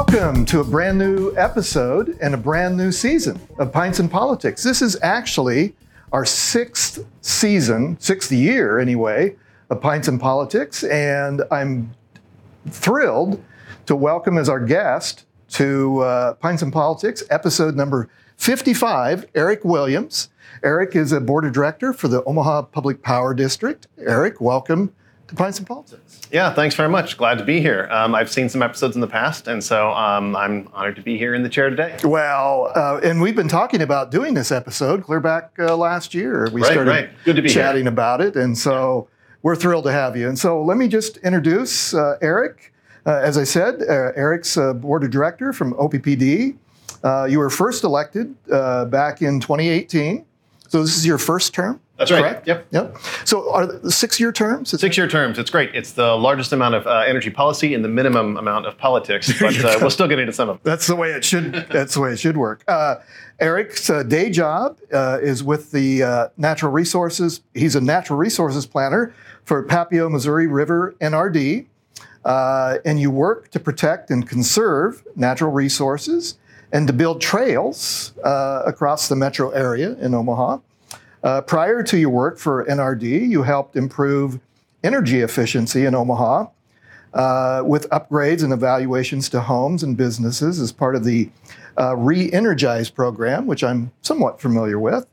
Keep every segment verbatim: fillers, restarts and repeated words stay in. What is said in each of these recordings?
Welcome to a brand new episode and a brand new season of Pints and Politics. This is actually our sixth season, sixth year anyway, of Pints and Politics, and I'm thrilled to welcome as our guest to uh, Pints and Politics, episode number fifty-five, Eric Williams. Eric is a board of director for the Omaha Public Power District. Eric, welcome to Pints and Politics. Yeah, thanks very much. Glad to be here. Um, I've seen some episodes in the past, and so um, I'm honored to be here in the chair today. Well, uh, and we've been talking about doing this episode clear back uh, last year. We right, started right. Good to be chatting here. about it, and so we're thrilled to have you. And so let me just introduce uh, Eric. Uh, as I said, uh, Eric's uh, board of director from O P P D. Uh, you were first elected uh, back in twenty eighteen. So this is your first term? That's right. Correct? Yep. Yep. So are the six-year terms? Is Six-year terms. It's great. It's the largest amount of uh, energy policy and the minimum amount of politics, but uh, we'll still get into some of them. That's the way it should. That's the way it should work. Uh, Eric's uh, day job uh, is with the uh, natural resources. He's a natural resources planner for Papio, Missouri River N R D, uh, and you work to protect and conserve natural resources and to build trails uh, across the metro area in Omaha. Uh, prior to your work for N R D, you helped improve energy efficiency in Omaha uh, with upgrades and evaluations to homes and businesses as part of the uh, Re-Energize program, which I'm somewhat familiar with.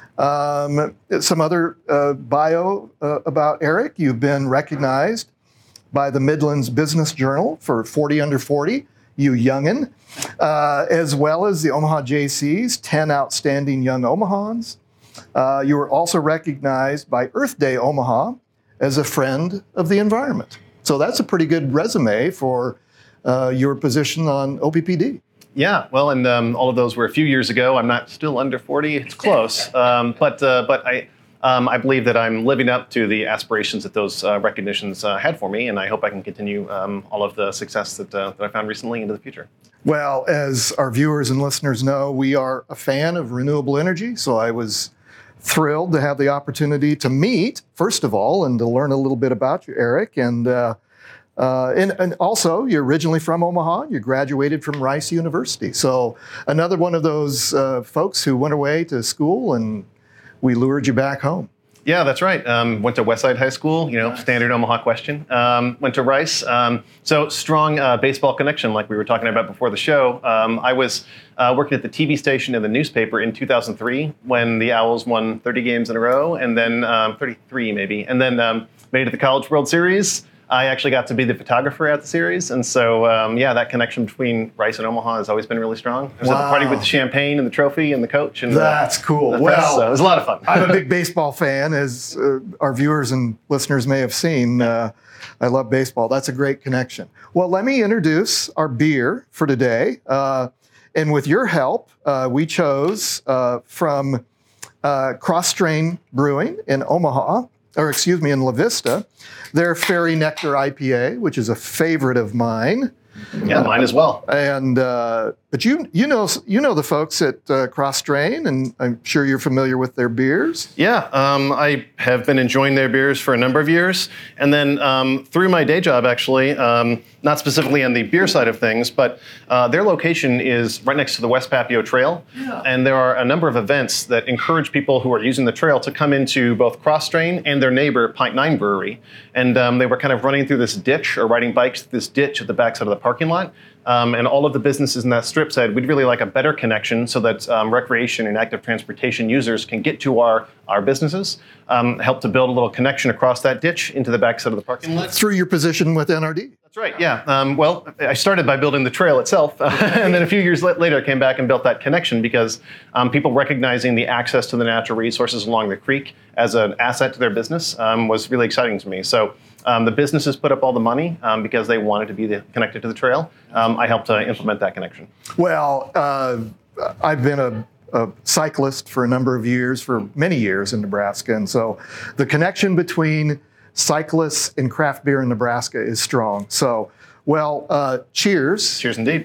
Um, some other uh, bio uh, about Eric. You've been recognized by the Midlands Business Journal for forty under forty, you youngin', uh, as well as the Omaha J C's ten Outstanding Young Omahans. Uh, you were also recognized by Earth Day Omaha as a friend of the environment. So that's a pretty good resume for uh, your position on O P P D. Yeah, well, and um, all of those were a few years ago. I'm not still under forty. It's close. Um, but uh, but I um, I believe that I'm living up to the aspirations that those uh, recognitions uh, had for me, and I hope I can continue um, all of the success that, uh, that I found recently into the future. Well, as our viewers and listeners know, we are a fan of renewable energy, so I was thrilled to have the opportunity to meet, first of all, and to learn a little bit about you, Eric. And, uh, uh, and, and also, you're originally from Omaha. You graduated from Rice University. So another one of those uh, folks who went away to school and we lured you back home. Yeah, that's right. Um, went to Westside High School, you know, standard Omaha question. Um, went to Rice. Um, so strong uh, baseball connection, like we were talking about before the show. Um, I was uh, working at the T V station and the newspaper in two thousand three when the Owls won thirty games in a row, and then um, thirty-three maybe, and then um, made it to the College World Series. I actually got to be the photographer at the series, and so um, yeah, that connection between Rice and Omaha has always been really strong. I was wow. at the party with the champagne and the trophy and the coach. And that's uh, cool. The well, so it was a lot of fun. I'm a big baseball fan, as uh, our viewers and listeners may have seen. Uh, I love baseball. That's a great connection. Well, let me introduce our beer for today, uh, and with your help, uh, we chose uh, from uh, Cross Strain Brewing in Omaha. or excuse me, in La Vista, their Fairy Nectar I P A, which is a favorite of mine. Yeah, uh, mine as well. And uh, but you you know you know the folks at uh, Cross Strain, and I'm sure you're familiar with their beers. Yeah, um, I have been enjoying their beers for a number of years, and then um, through my day job, actually, um, not specifically on the beer side of things, but uh, their location is right next to the West Papio Trail, yeah. And there are a number of events that encourage people who are using the trail to come into both Cross Strain and their neighbor Pint Nine Brewery, and um, they were kind of running through this ditch or riding bikes through this ditch at the backside of the parking lot. Um, and all of the businesses in that strip said, we'd really like a better connection so that um, recreation and active transportation users can get to our, our businesses, um, help to build a little connection across that ditch into the backside of the parking lot. Through your position with N R D. That's right, yeah. Um, well, I started by building the trail itself, uh, and then a few years later I came back and built that connection because um, people recognizing the access to the natural resources along the creek as an asset to their business um, was really exciting to me. So um, the businesses put up all the money um, because they wanted to be the, connected to the trail. Um, I helped uh, implement that connection. Well, uh, I've been a a cyclist for a number of years, for many years in Nebraska, and so the connection between cyclists and craft beer in Nebraska is strong. So, well, uh, cheers. Cheers indeed.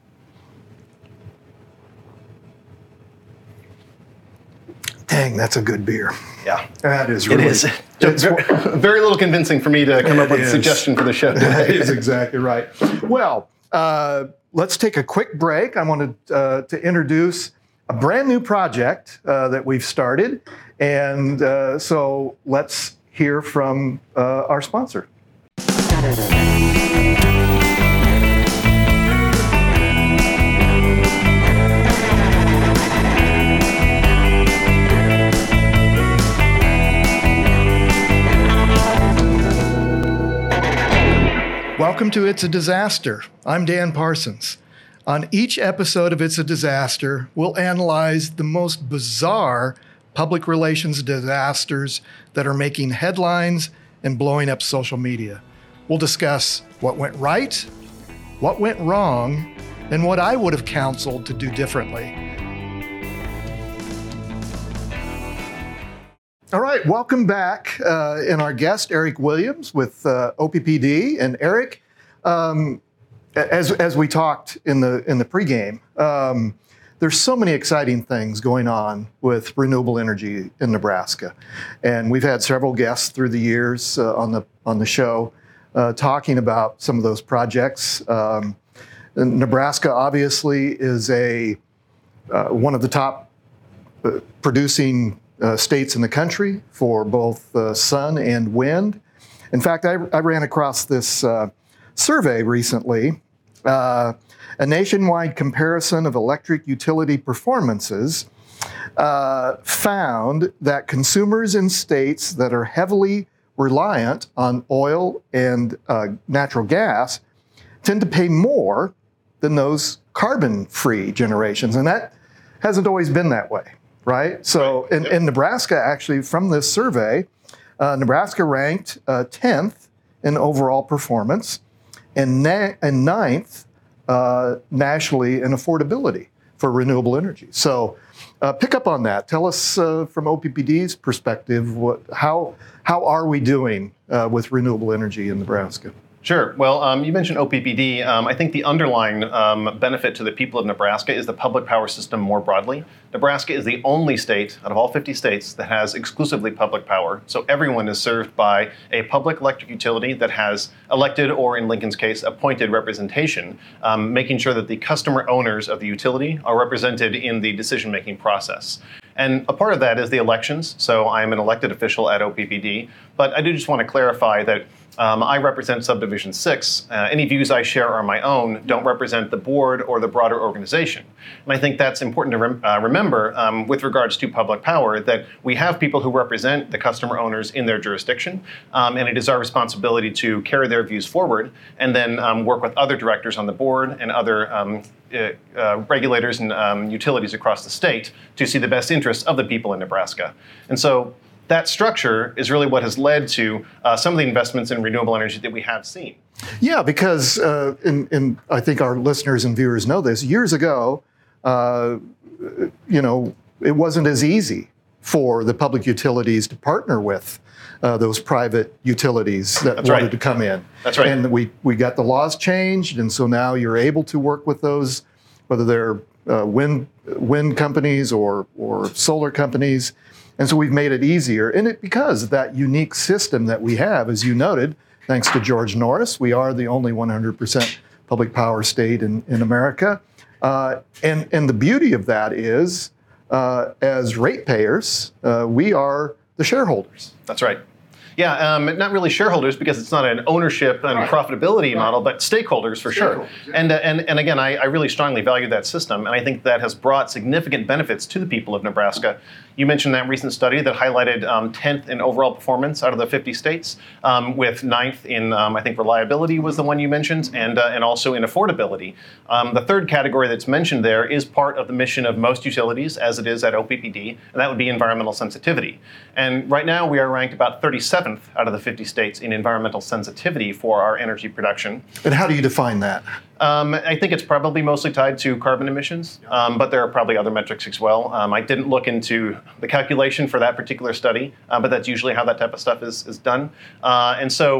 Dang, that's a good beer. Yeah. That is really. It is. It's very, very little convincing for me to come up with a suggestion for the show. That is exactly right. Well, uh, let's take a quick break. I wanted uh, to introduce a brand new project uh, that we've started. And uh, so let's hear from uh, our sponsor. Welcome to It's a Disaster. I'm Dan Parsons. On each episode of It's a Disaster, we'll analyze the most bizarre public relations disasters that are making headlines and blowing up social media. We'll discuss what went right, what went wrong, and what I would have counseled to do differently. All right, welcome back. Uh, and our guest, Eric Williams with uh, O P P D. And Eric, um, as as we talked in the in the pregame, um, there's so many exciting things going on with renewable energy in Nebraska, and we've had several guests through the years uh, on the on the show uh, talking about some of those projects. Um, Nebraska obviously is a uh, one of the top uh, producing Uh, states in the country for both uh, sun and wind. In fact, I, I ran across this uh, survey recently, uh, a nationwide comparison of electric utility performances uh, found that consumers in states that are heavily reliant on oil and uh, natural gas tend to pay more than those carbon-free generations, and that hasn't always been that way. Right? So in, in Nebraska, actually, from this survey, uh, Nebraska ranked uh, tenth in overall performance and, na- and ninth uh, nationally in affordability for renewable energy. So uh, pick up on that. Tell us uh, from O P P D's perspective, what, how, how are we doing uh, with renewable energy in Nebraska? Sure. Well, um, you mentioned O P P D. Um, I think the underlying um, benefit to the people of Nebraska is the public power system more broadly. Nebraska is the only state out of all fifty states that has exclusively public power. So everyone is served by a public electric utility that has elected, or in Lincoln's case, appointed representation, um, making sure that the customer owners of the utility are represented in the decision-making process. And a part of that is the elections. So I'm an elected official at O P P D, but I do just want to clarify that Um, I represent Subdivision six. Uh, any views I share are my own, don't represent the board or the broader organization. And I think that's important to rem- uh, remember um, with regards to public power, that we have people who represent the customer owners in their jurisdiction, um, and it is our responsibility to carry their views forward and then um, work with other directors on the board and other um, uh, uh, regulators and um, utilities across the state to see the best interests of the people in Nebraska. And so that structure is really what has led to uh, some of the investments in renewable energy that we have seen. Yeah, because, uh, and, and I think our listeners and viewers know this, years ago, uh, you know, it wasn't as easy for the public utilities to partner with uh, those private utilities that That's wanted right. to come in. That's right. And we, we got the laws changed, and so now you're able to work with those, whether they're uh, wind, wind companies or, or solar companies. And so we've made it easier, and it because of that unique system that we have, as you noted, thanks to George Norris, we are the only one hundred percent public power state in, in America. Uh, and, and the beauty of that is, uh, as ratepayers, uh, we are the shareholders. That's right. Yeah, um, not really shareholders because it's not an ownership and right. profitability right. model, but stakeholders for stakeholders, sure. Yeah. And, uh, and and again, I, I really strongly value that system, and I think that has brought significant benefits to the people of Nebraska. You mentioned that recent study that highlighted um, tenth in overall performance out of the fifty states, um, with ninth in, um, I think, reliability was the one you mentioned, and uh, and also in affordability. Um, the third category that's mentioned there is part of the mission of most utilities, as it is at O P P D, and that would be environmental sensitivity. And right now, we are ranked about thirty-seventh out of the fifty states in environmental sensitivity for our energy production. And how do you define that? Um, I think it's probably mostly tied to carbon emissions, um, but there are probably other metrics as well. Um, I didn't look into the calculation for that particular study, uh, but that's usually how that type of stuff is, is done. Uh, and so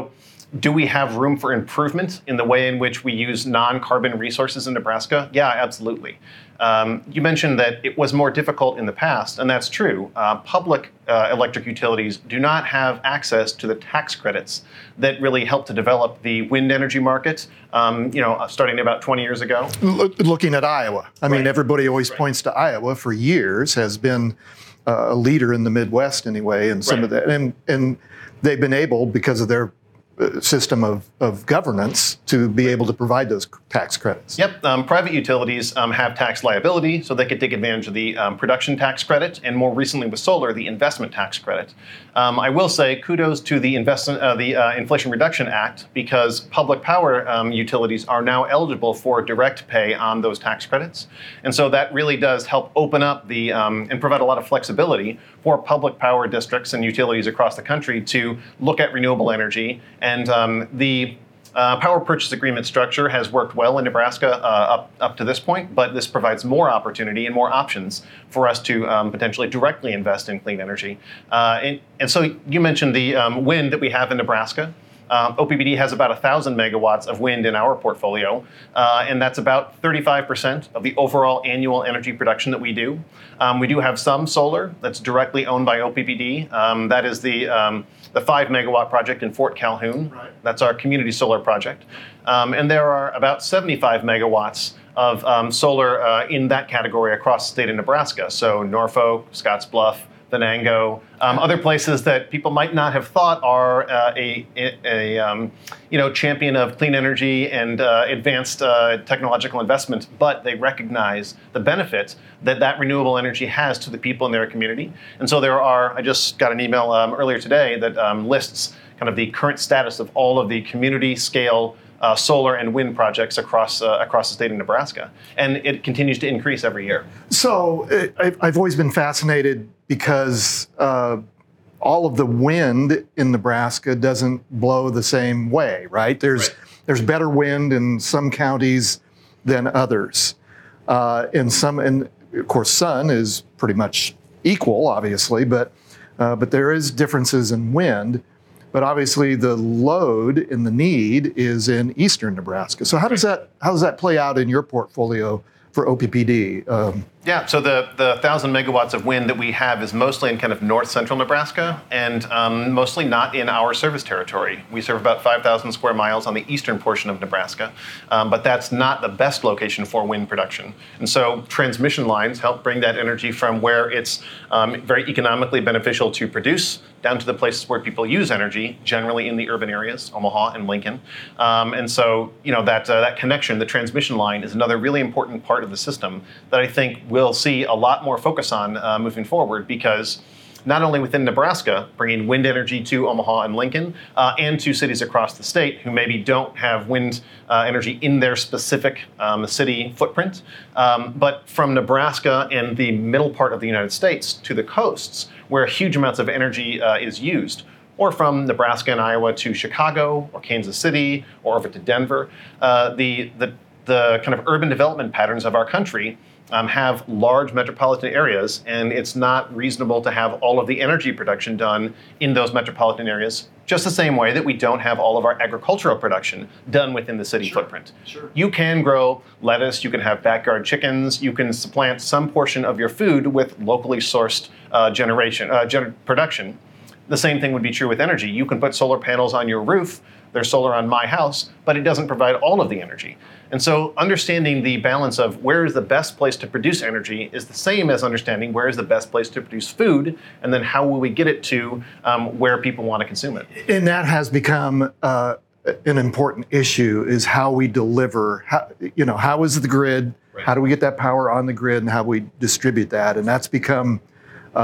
do we have room for improvement in the way in which we use non-carbon resources in Nebraska? Yeah, absolutely. Um, you mentioned that it was more difficult in the past, and that's true. Uh, public uh, electric utilities do not have access to the tax credits that really helped to develop the wind energy market, um, you know, starting about twenty years ago. L- looking at Iowa. I mean, Right. everybody always Right. points to Iowa for years, has been uh, a leader in the Midwest anyway, and some Right. of that. And, and they've been able, because of their uh, system of, of governance, to be able to provide those tax credits. Yep, um, private utilities um, have tax liability, so they could take advantage of the um, production tax credit, and more recently with solar, the investment tax credit. Um, I will say kudos to the investment, uh, the uh, Inflation Reduction Act, because public power um, utilities are now eligible for direct pay on those tax credits, and so that really does help open up the um, and provide a lot of flexibility for public power districts and utilities across the country to look at renewable energy. And um, the Uh, power purchase agreement structure has worked well in Nebraska uh, up, up to this point, but this provides more opportunity and more options for us to um, potentially directly invest in clean energy. Uh, and, and so you mentioned the um, wind that we have in Nebraska. Um, O P P D has about one thousand megawatts of wind in our portfolio, uh, and that's about thirty-five percent of the overall annual energy production that we do. Um, we do have some solar that's directly owned by O P P D. Um, that is the um, the five megawatt project in Fort Calhoun. Right. That's our community solar project. Um, and there are about seventy-five megawatts of um, solar uh, in that category across the state of Nebraska. So Norfolk, Scottsbluff, Venango, um, other places that people might not have thought are uh, a, a, a um, you know, champion of clean energy and uh, advanced uh, technological investment, but they recognize the benefit that that renewable energy has to the people in their community. And so there are, I just got an email um, earlier today that um, lists kind of the current status of all of the community scale Uh, solar and wind projects across uh, across the state of Nebraska, and it continues to increase every year. So uh, I've, I've always been fascinated because uh, all of the wind in Nebraska doesn't blow the same way, right? There's Right. there's better wind in some counties than others, uh, and some, and of course, sun is pretty much equal, obviously, but uh, but there is differences in wind. But obviously, the load and the need is in eastern Nebraska. So how does that how does that play out in your portfolio for O P P D? Um, Yeah, so the the thousand megawatts of wind that we have is mostly in kind of north central Nebraska, and um, mostly not in our service territory. We serve about five thousand square miles on the eastern portion of Nebraska, um, but that's not the best location for wind production. And so transmission lines help bring that energy from where it's um, very economically beneficial to produce down to the places where people use energy, generally in the urban areas, Omaha and Lincoln. Um, and so, you know, that uh, that connection, the transmission line, is another really important part of the system that I think we'll see a lot more focus on uh, moving forward, because not only within Nebraska, bringing wind energy to Omaha and Lincoln, uh, and to cities across the state who maybe don't have wind uh, energy in their specific um, city footprint, um, but from Nebraska and the middle part of the United States to the coasts, where huge amounts of energy uh, is used, or from Nebraska and Iowa to Chicago or Kansas City or over to Denver. Uh, the, the, the kind of urban development patterns of our country Um, have large metropolitan areas, and it's not reasonable to have all of the energy production done in those metropolitan areas, just the same way that we don't have all of our agricultural production done within the city Sure, footprint. sure. You can grow lettuce, you can have backyard chickens, you can supplant some portion of your food with locally sourced uh, generation uh, gener- production. The same thing would be true with energy. You can put solar panels on your roof, there's solar on my house, but it doesn't provide all of the energy. And so understanding the balance of where is the best place to produce energy is the same as understanding where is the best place to produce food, and then how will we get it to um, where people want to consume it. And that has become uh, an important issue, is how we deliver, how, you know, how is the grid, Right. how do we get that power on the grid, and how we distribute that? And that's become uh,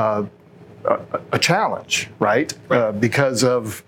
a, a challenge, right? Right. Uh, because of,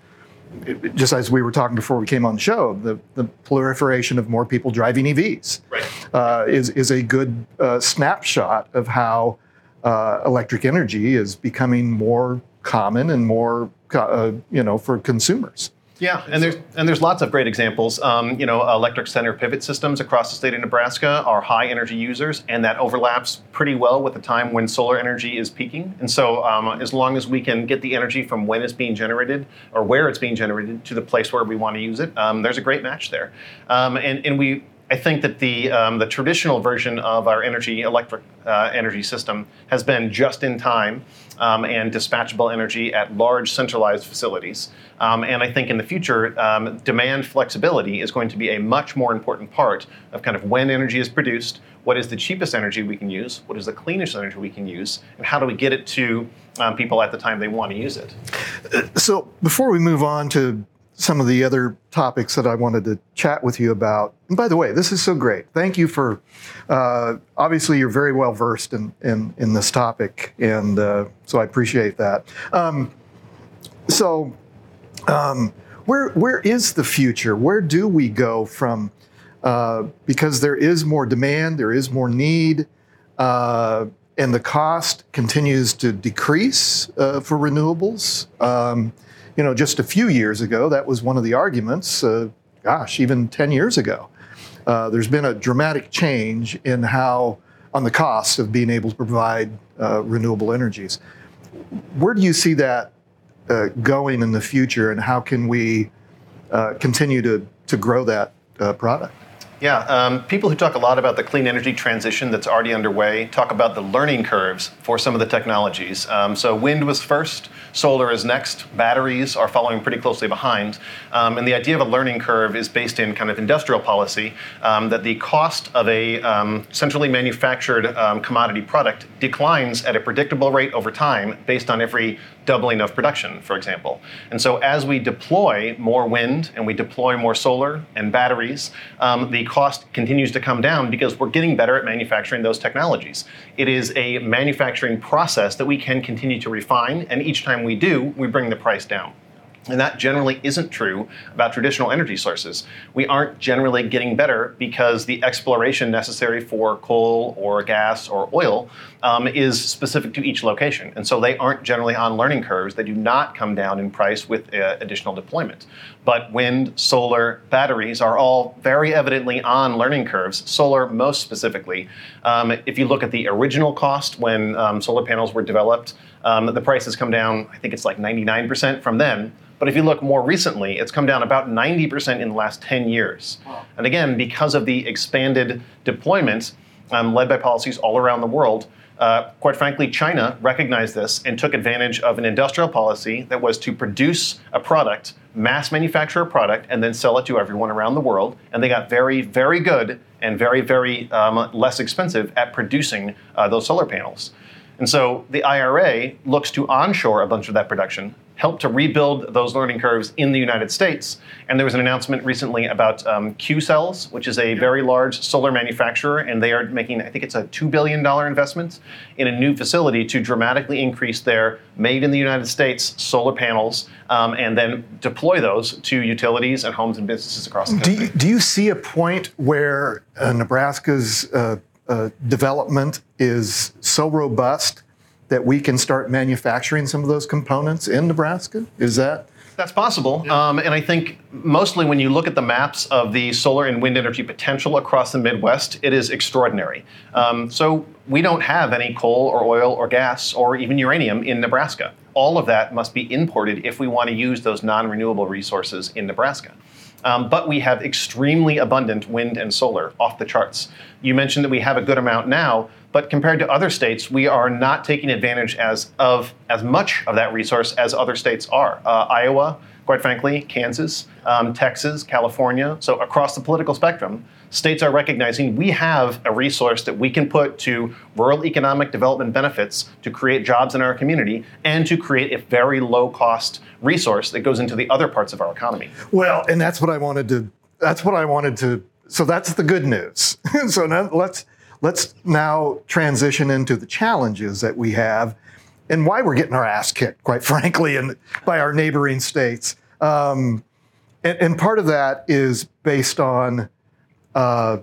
just as we were talking before we came on the show, the, the proliferation of more people driving E Vs Right. uh, is, is a good uh, snapshot of how uh, electric energy is becoming more common and more, uh, you know, for consumers. Yeah, and there's and there's lots of great examples. Um, you know, electric center pivot systems across the state of Nebraska are high energy users, and that overlaps pretty well with the time when solar energy is peaking. And so, um, as long as we can get the energy from when it's being generated or where it's being generated to the place where we want to use it, um, there's a great match there. Um, and and we. I think that the um, the traditional version of our energy electric uh, energy system has been just in time um, and dispatchable energy at large centralized facilities. Um, and I think in the future, um, demand flexibility is going to be a much more important part of kind of when energy is produced, what is the cheapest energy we can use, what is the cleanest energy we can use, and how do we get it to um, people at the time they want to use it. So before we move on to some of the other topics that I wanted to chat with you about. And by the way, this is so great. Thank you for, uh, obviously you're very well versed in, in, in this topic, and uh, so I appreciate that. Um, so um, where where is the future? Where do we go from, uh, because there is more demand, there is more need, uh, and the cost continues to decrease uh, for renewables. Um, You know, just a few years ago, that was one of the arguments, uh, gosh, even ten years ago. Uh, there's been a dramatic change in how, on the cost of being able to provide uh, renewable energies. Where do you see that uh, going in the future, and how can we uh, continue to, to grow that uh, product? Yeah, um, people who talk a lot about the clean energy transition that's already underway talk about the learning curves for some of the technologies. Um, so wind was first, solar is next, batteries are following pretty closely behind. Um, and the idea of a learning curve is based in kind of industrial policy, um, that the cost of a um, centrally manufactured um, commodity product declines at a predictable rate over time based on every doubling of production, for example. And so as we deploy more wind and we deploy more solar and batteries, um, the cost continues to come down because we're getting better at manufacturing those technologies. It is a manufacturing process that we can continue to refine, and each time we do, we bring the price down. And that generally isn't true about traditional energy sources. We aren't generally getting better because the exploration necessary for coal or gas or oil um, is specific to each location. And so they aren't generally on learning curves. They do not come down in price with uh, additional deployment. But wind, solar, batteries are all very evidently on learning curves, solar most specifically. Um, if you look at the original cost when um, solar panels were developed, um, the price has come down, I think it's like ninety-nine percent from then. But if you look more recently, it's come down about ninety percent in the last ten years. Wow. And again, because of the expanded deployment um, led by policies all around the world, uh, quite frankly, China recognized this and took advantage of an industrial policy that was to produce a product, mass manufacture a product, and then sell it to everyone around the world. And they got very, very good and very, very um, less expensive at producing uh, those solar panels. And so the I R A looks to onshore a bunch of that production, help to rebuild those learning curves in the United States. And there was an announcement recently about um, Qcells, which is a very large solar manufacturer, and they are making, I think it's a two billion dollars investment in a new facility to dramatically increase their made in the United States solar panels um, and then deploy those to utilities and homes and businesses across the country. Do you, do you see a point where uh, Nebraska's uh, uh, development is so robust that we can start manufacturing some of those components in Nebraska? Is that? That's possible. Yeah. Um, and I think mostly when you look at the maps of the solar and wind energy potential across the Midwest, it is extraordinary. Um, so we don't have any coal or oil or gas or even uranium in Nebraska. All of that must be imported if we want to use those non-renewable resources in Nebraska. Um, but we have extremely abundant wind and solar, off the charts. You mentioned that we have a good amount now, but compared to other states, we are not taking advantage as of as much of that resource as other states are. Uh, Iowa, quite frankly, Kansas, um, Texas, California. So across the political spectrum, states are recognizing we have a resource that we can put to rural economic development benefits to create jobs in our community and to create a very low cost resource that goes into the other parts of our economy. Well, and that's what I wanted to, that's what I wanted to, so that's the good news. So now let's, let's now transition into the challenges that we have and why we're getting our ass kicked, quite frankly, and by our neighboring states. Um, and, and part of that is based on uh,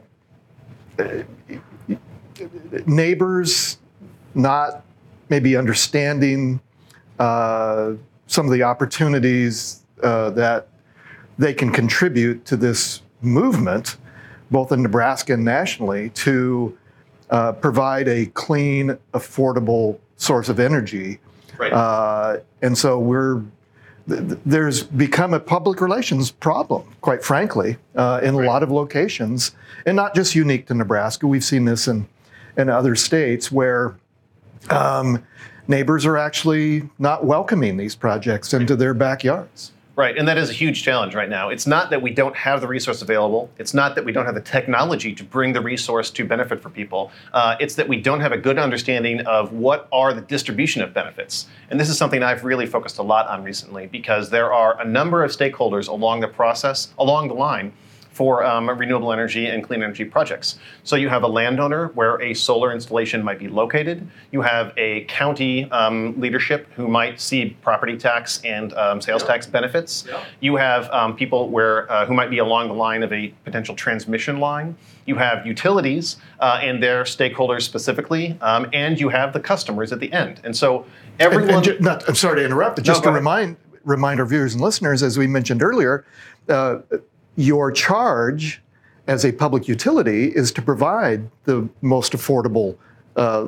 neighbors not maybe understanding uh, some of the opportunities uh, that they can contribute to this movement, both in Nebraska and nationally, to uh, provide a clean, affordable source of energy. Right. Uh, and so we're th- there's become a public relations problem, quite frankly, uh, in a Right. lot of locations, and not just unique to Nebraska. We've seen this in in other states where um, neighbors are actually not welcoming these projects into their backyards. Right, and that is a huge challenge right now. It's not that we don't have the resource available. It's not that we don't have the technology to bring the resource to benefit for people. Uh, it's that we don't have a good understanding of what are the distribution of benefits. And this is something I've really focused a lot on recently, because there are a number of stakeholders along the process, along the line, for um, renewable energy and clean energy projects. So you have a landowner where a solar installation might be located. You have a county um, leadership who might see property tax and um, sales tax benefits. Yeah. You have um, people where uh, who might be along the line of a potential transmission line. You have utilities uh, and their stakeholders specifically, um, and you have the customers at the end. And so everyone. And, and ju- not, I'm sorry to interrupt, but just No, to go ahead. remind remind our viewers and listeners, as we mentioned earlier, uh, your charge as a public utility is to provide the most affordable uh,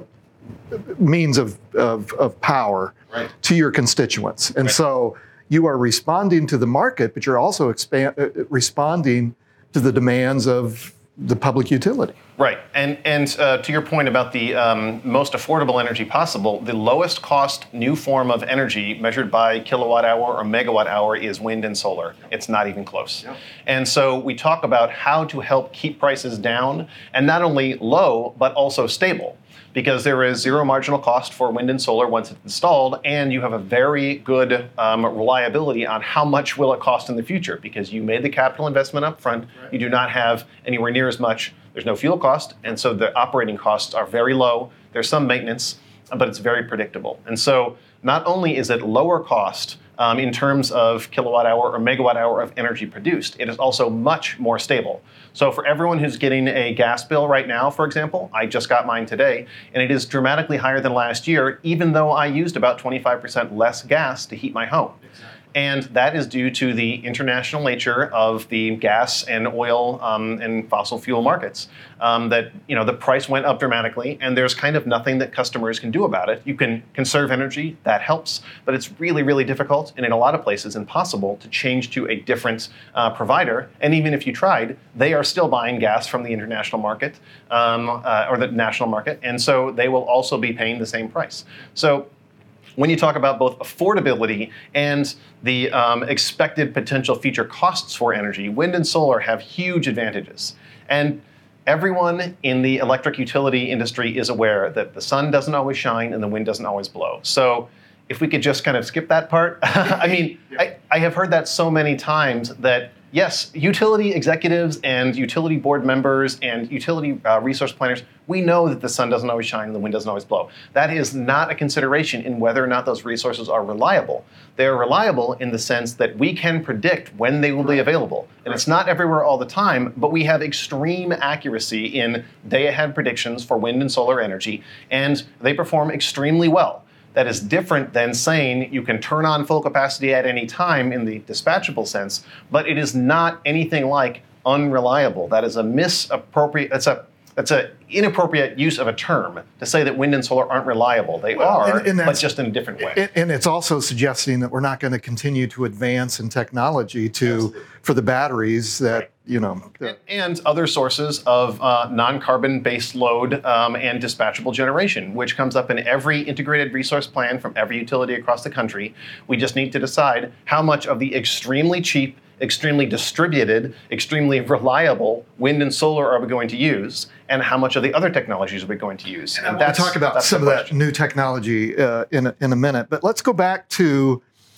means of, of, of power Right. to your constituents. And Right. so you are responding to the market, but you're also expand, uh, responding to the demands of the public utility. Right, and and uh, to your point about the um, most affordable energy possible, the lowest cost new form of energy measured by kilowatt hour or megawatt hour is wind and solar. It's not even close. Yep. And so we talk about how to help keep prices down, and not only low, but also stable. Because there is zero marginal cost for wind and solar once it's installed, and you have a very good um, reliability on how much will it cost in the future, because you made the capital investment up front. Right. You do not have anywhere near as much. There's no fuel cost, and so the operating costs are very low. There's some maintenance, but it's very predictable. And so not only is it lower cost um, in terms of kilowatt hour or megawatt hour of energy produced, it is also much more stable. So for everyone who's getting a gas bill right now, for example, I just got mine today, and it is dramatically higher than last year, even though I used about twenty-five percent less gas to heat my home. And that is due to the international nature of the gas and oil um, and fossil fuel markets. Um, that, you know, the price went up dramatically, and there's kind of nothing that customers can do about it. You can conserve energy, that helps, but it's really, really difficult, and in a lot of places impossible to change to a different uh, provider. And even if you tried, they are still buying gas from the international market um, uh, or the national market, and so they will also be paying the same price. So when you talk about both affordability and the um, expected potential future costs for energy, wind and solar have huge advantages. And everyone in the electric utility industry is aware that the sun doesn't always shine and the wind doesn't always blow. So if we could just kind of skip that part. I mean, I, I have heard that so many times that yes, utility executives and utility board members and utility uh, resource planners, we know that the sun doesn't always shine and the wind doesn't always blow. That is not a consideration in whether or not those resources are reliable. They are reliable in the sense that we can predict when they will be available. And it's not everywhere all the time, but we have extreme accuracy in day-ahead predictions for wind and solar energy, and they perform extremely well. That is different than saying you can turn on full capacity at any time in the dispatchable sense, but it is not anything like unreliable. That is a misappropriate, that's a that's an inappropriate use of a term to say that wind and solar aren't reliable. They Well, are, and- and but that's- just in a different way. And, and it's also suggesting that we're not going to continue to advance in technology to for the batteries that, you know. And- and other sources of uh, non-carbon base load um, and dispatchable generation, which comes up in every integrated resource plan from every utility across the country. We just need to decide how much of the extremely cheap, extremely distributed, extremely reliable wind and solar are we going to use, and how much of the other technologies are we going to use. And we'll talk about that's the some of that question. new technology uh, in, a, in a minute. But let's go back to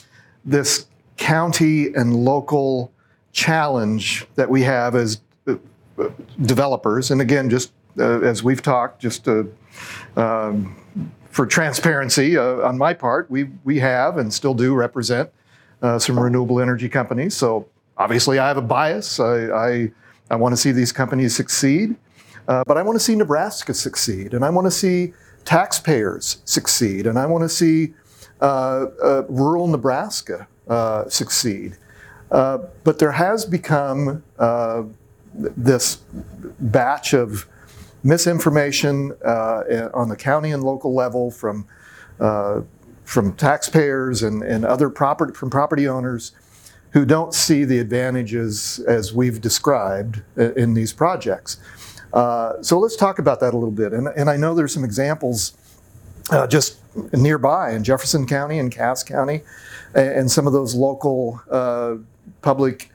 this county and local challenge that we have as uh, uh, developers. And again, just uh, as we've talked, just uh, um, for transparency uh, on my part, we, we have and still do represent uh, some renewable energy companies. So obviously I have a bias. I, I, I want to see these companies succeed. Uh, but I want to see Nebraska succeed, and I want to see taxpayers succeed, and I want to see uh, uh, rural Nebraska uh, succeed. Uh, but there has become uh, this batch of misinformation uh, on the county and local level from uh, from taxpayers and, and other property from property owners who don't see the advantages as we've described in these projects. Uh, so let's talk about that a little bit. And, and I know there's some examples uh, just nearby in Jefferson County and Cass County, and, and some of those local uh, public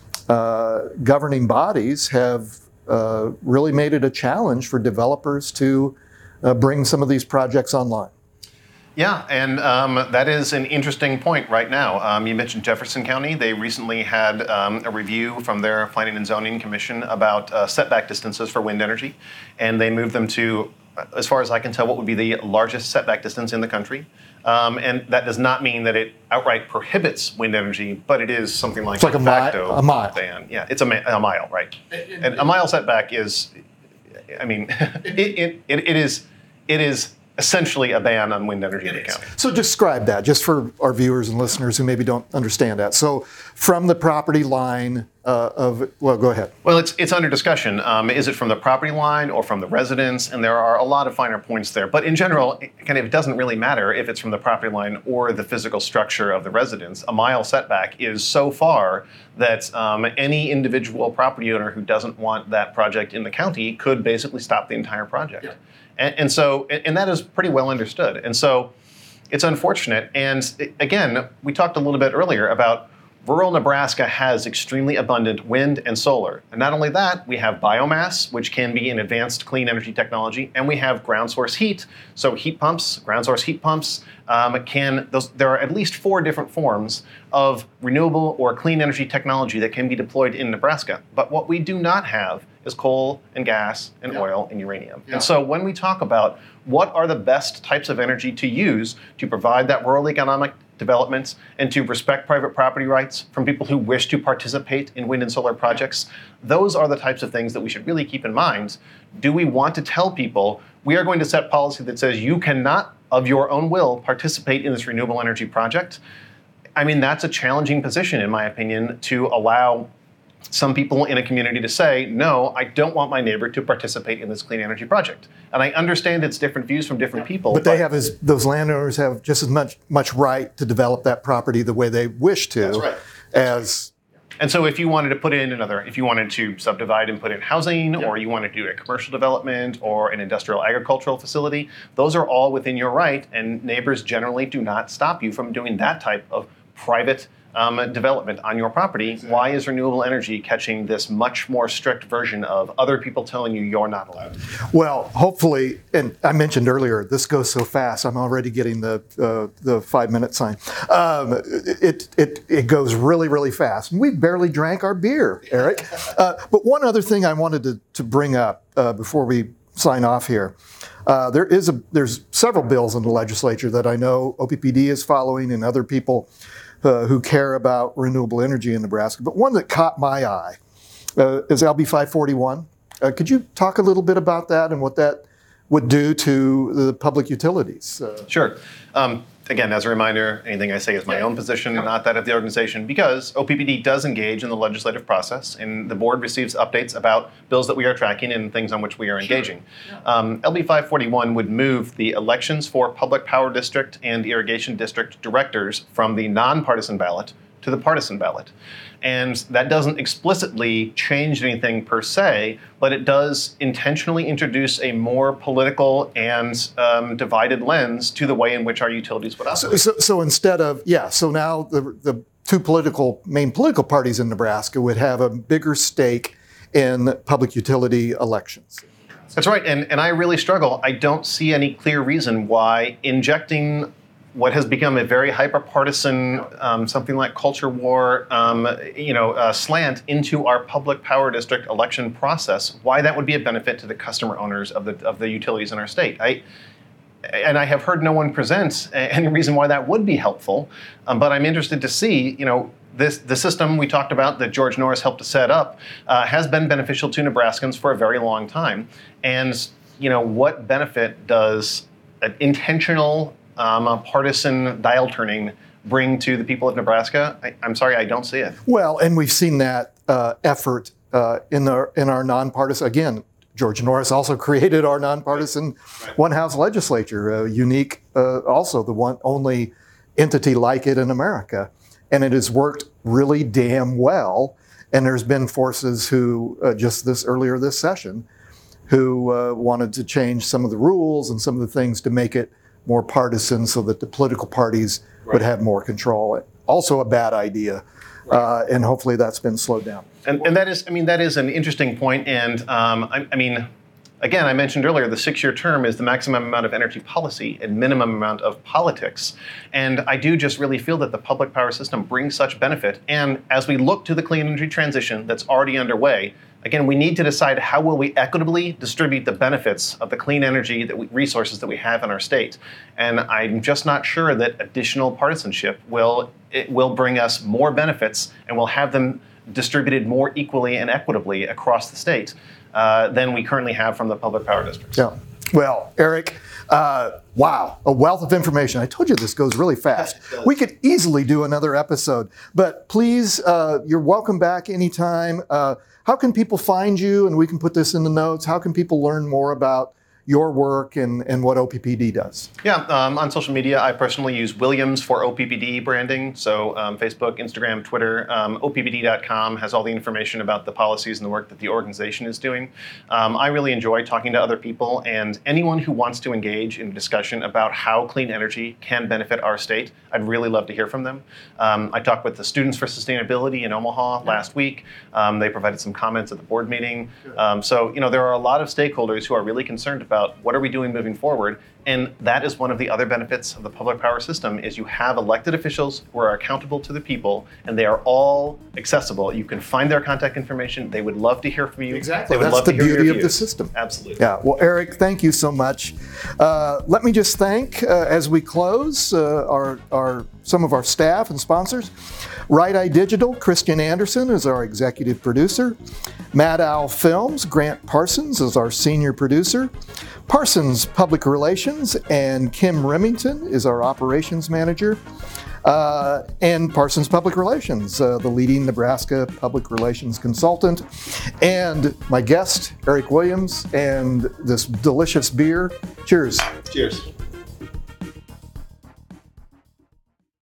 uh, governing bodies have uh, really made it a challenge for developers to uh, bring some of these projects online. Yeah, and um, that is an interesting point right now. Um, you mentioned Jefferson County. They recently had um, a review from their Planning and Zoning Commission about uh, setback distances for wind energy, and they moved them to, as far as I can tell, what would be the largest setback distance in the country. Um, and that does not mean that it outright prohibits wind energy, but it is something like, it's like a, de facto mi- a mile. ban. Yeah, it's a, mi- a mile, right? And a mile setback is, I mean, it, it, it, it is it is. essentially a ban on wind energy in the county. So describe that, just for our viewers and listeners who maybe don't understand that. So from the property line uh, of, well, go ahead. Well, it's it's under discussion. Um, is it from the property line or from the residence? And there are a lot of finer points there. But in general, it kind of it doesn't really matter if it's from the property line or the physical structure of the residence. A mile setback is so far that um, any individual property owner who doesn't want that project in the county could basically stop the entire project. Yeah. And, and so, and that is pretty well understood. And so it's unfortunate. And it, again, we talked a little bit earlier about rural Nebraska has extremely abundant wind and solar. And not only that, we have biomass, which can be an advanced clean energy technology, and we have ground source heat. So heat pumps, ground source heat pumps, um, can, those, there are at least four different forms of renewable or clean energy technology that can be deployed in Nebraska. But what we do not have is coal and gas and yeah. oil and uranium. Yeah. And so when we talk about what are the best types of energy to use to provide that rural economic development and to respect private property rights from people who wish to participate in wind and solar projects, those are the types of things that we should really keep in mind. Do we want to tell people we are going to set policy that says you cannot, of your own will, participate in this renewable energy project? I mean, that's a challenging position, in my opinion, to allow some people in a community to say, no, I don't want my neighbor to participate in this clean energy project. And I understand it's different views from different people. But, but they have as, those landowners have just as much much right to develop that property the way they wish to. That's right. As And so if you wanted to put in another, if you wanted to subdivide and put in housing, yeah. or you want to do a commercial development or an industrial agricultural facility, those are all within your right, and neighbors generally do not stop you from doing that type of private Um, development on your property. Exactly. Why is renewable energy catching this much more strict version of other people telling you you're not allowed? Well, hopefully, and I mentioned earlier, this goes so fast. I'm already getting the uh, the five minute sign. Um, it it it goes really really fast. We barely drank our beer, Eric. Uh, but one other thing I wanted to to bring up uh, before we sign off here. Uh, there is a there's several bills in the legislature that I know O P P D is following and other people Uh, who care about renewable energy in Nebraska. But one that caught my eye uh, is L B five forty-one. Uh, could you talk a little bit about that and what that would do to the public utilities? Uh, sure. Um, again, as a reminder, anything I say is my own position, not that of the organization, because O P P D does engage in the legislative process, and the board receives updates about bills that we are tracking and things on which we are engaging. Sure. Yeah. Um, L B five forty-one would move the elections for public power district and irrigation district directors from the nonpartisan ballot to the partisan ballot. And that doesn't explicitly change anything per se, but it does intentionally introduce a more political and um, divided lens to the way in which our utilities would operate. So, so, so instead of, yeah, so now the, the two political, main political parties in Nebraska would have a bigger stake in public utility elections. That's right, and, and I really struggle. I don't see any clear reason why injecting what has become a very hyper-partisan, um, something like culture war, um, you know, uh, slant into our public power district election process, why that would be a benefit to the customer owners of the of the utilities in our state. I, and I have heard no one present any reason why that would be helpful, um, but I'm interested to see, you know, this the system we talked about that George Norris helped to set up uh, has been beneficial to Nebraskans for a very long time. And, you know, what benefit does an intentional Um, a partisan dial turning bring to the people of Nebraska, I, I'm sorry, I don't see it. Well, and we've seen that uh, effort uh, in our in our nonpartisan. Again, George Norris also created our nonpartisan right. one House legislature, uh, unique, uh, also the one only entity like it in America, and it has worked really damn well. And there's been forces who uh, just this earlier this session, who uh, wanted to change some of the rules and some of the things to make it more partisan, so that the political parties right. would have more control. Also, a bad idea. Right. Uh, and hopefully that's been slowed down. And, and that is, I mean, that is an interesting point. And um, I, I mean, again, I mentioned earlier, the six-year term is the maximum amount of energy policy and minimum amount of politics. And I do just really feel that the public power system brings such benefit. And as we look to the clean energy transition that's already underway, again, we need to decide how will we equitably distribute the benefits of the clean energy that we, resources that we have in our state. And I'm just not sure that additional partisanship will it will bring us more benefits, and we'll have them distributed more equally and equitably across the state uh, than we currently have from the public power districts. Yeah. Well, Eric, uh, wow, a wealth of information. I told you this goes really fast. We could easily do another episode, but please, uh, you're welcome back anytime. Uh, how can people find you? And we can put this in the notes. How can people learn more about your work and, and what O P P D does? Yeah, um, on social media, I personally use Williams for O P P D branding. So um, Facebook, Instagram, Twitter. Um, O P P D dot com has all the information about the policies and the work that the organization is doing. Um, I really enjoy talking to other people, and anyone who wants to engage in a discussion about how clean energy can benefit our state, I'd really love to hear from them. Um, I talked with the Students for Sustainability in Omaha last week. Um, they provided some comments at the board meeting. Um, so, you know, there are a lot of stakeholders who are really concerned about about what are we doing moving forward. And that is one of the other benefits of the public power system, is you have elected officials who are accountable to the people, and they are all accessible. You can find their contact information. They would love to hear from you. Exactly. They would That's love the to hear beauty your of views. the system. Absolutely. Yeah. Well, Eric, thank you so much. Uh, let me just thank, uh, as we close, uh, our, our some of our staff and sponsors. Right Eye Digital, Christian Anderson is our executive producer. Mad Owl Films, Grant Parsons is our senior producer. Parsons Public Relations and Kim Remington is our operations manager. Uh, and Parsons Public Relations, uh, the leading Nebraska public relations consultant. And my guest, Eric Williams, and this delicious beer. Cheers. Cheers.